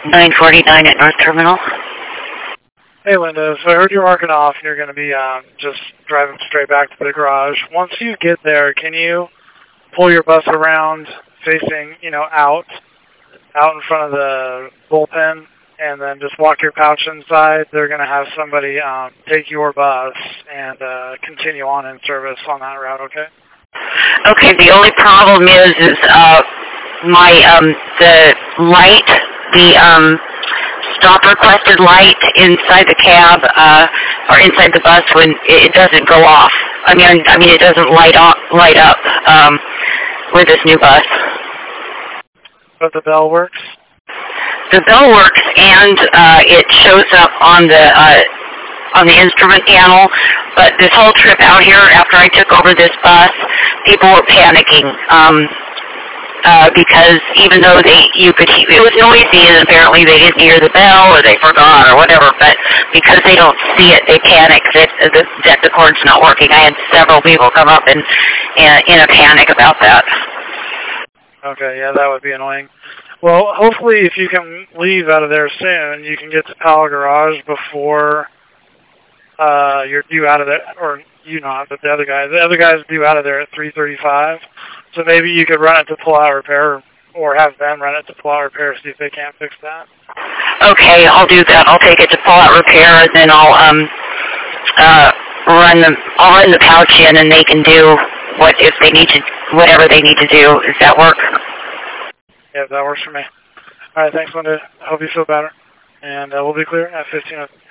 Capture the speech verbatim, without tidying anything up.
nine forty-nine at North Terminal. Hey, Linda. So I heard you're marking off and you're going to be um, just driving straight back to the garage. Once you get there, can you pull your bus around facing, you know, out, out in front of the bullpen, and then just walk your pouch inside? They're going to have somebody um, take your bus and uh, continue on in service on that route, okay? Okay, the only problem is, is uh, my, um, the light, the, um, stop requested light inside the cab, uh, or inside the bus when it, it doesn't go off. I mean, I mean, it doesn't light on, light up, um, with this new bus. But the bell works? The bell works, and, uh, it shows up on the, uh, on the instrument panel, but this whole trip out here, after I took over this bus, people were panicking, um, uh, because even though they, you could, it was noisy, and apparently they didn't hear the bell, or they forgot, or whatever, but because they don't see it, they panic that, that, that the cord's not working. I had several people come up and, and in a panic about that. Okay, yeah, that would be annoying. Well, hopefully if you can leave out of there soon, you can get to Powell Garage before uh, you're due out of there, or you not, but the other guy. The other guy's due out of there at three thirty-five. So maybe you could run it to pull out repair, or have them run it to pull out repair, see if they can't fix that. Okay, I'll do that. I'll take it to pull out repair, and then I'll um uh run the I'll run the pouch in, and they can do what if they need to whatever they need to do. Does that work? Yeah, that works for me. All right, thanks, Linda. I hope you feel better, and uh, we'll be clear at fifteen.